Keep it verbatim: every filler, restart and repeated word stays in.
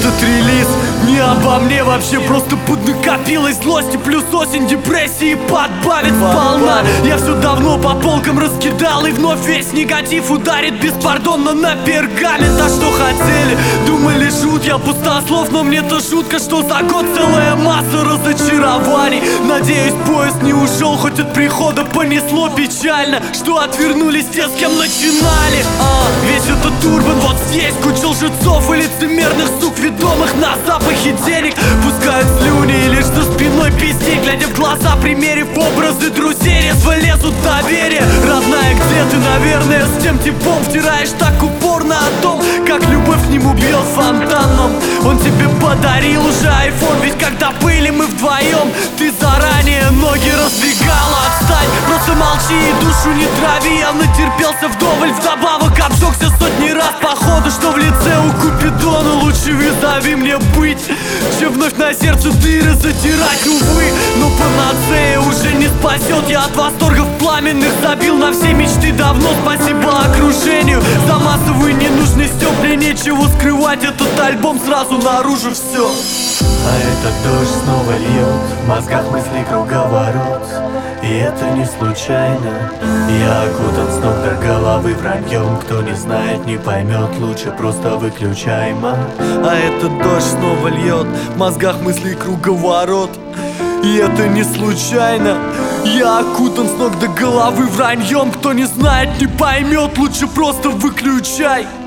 Этот релиз не обо мне вообще, просто поднакопилась злости, плюс осень, депрессии подбавит сполна. Я все давно по полкам раскидал, и вновь весь негатив ударит беспардонно на пергамент. А что хотели? Думали, шут, я пустослов, но мне-то жутко, что за год целая масса разочарований. Надеюсь, поезд не ушел, хоть от прихода понесло печально, что отвернулись те, с кем начинали. а, Весь этот урбан вот здесь, куча лжецов и лицемерных сук, ведомых на запахе денег, пускают слюни и лишь за спиной пиздей, глядя в глаза, примерив образы друзей, резво лезут доверие. Родная, где ты, наверное, с тем типом втираешь так упорно о том, как любовь к нему бьет фонтаном. Он тебе подарил уже айфон, ведь когда были мы вдвоем, ты заранее ноги раздвигала. Отстань, просто молчи и душу не трави. Я натерпелся вдоволь, вдобавок обжегся сотни раз, походу, что в лице у Купидона. Лучше визави мне быть, чем вновь на сердце дыры затирать, увы. Но панацея уже не спасет. Я от восторгов пламенных забил на все мечты давно. Спасибо окружению за массовую ненужность. Мне нечего скрывать, этот альбом сразу наружу все. А этот дождь снова льет, в мозгах мысли круговорот. И это не случайно. Я окутан с ног до головы враньем. Кто не знает, не поймет, лучше просто выключай, ма. А этот дождь снова льет, в мозгах мыслей круговорот. И это не случайно. Я окутан с ног до головы враньем. Кто не знает, не поймет, лучше просто выключай.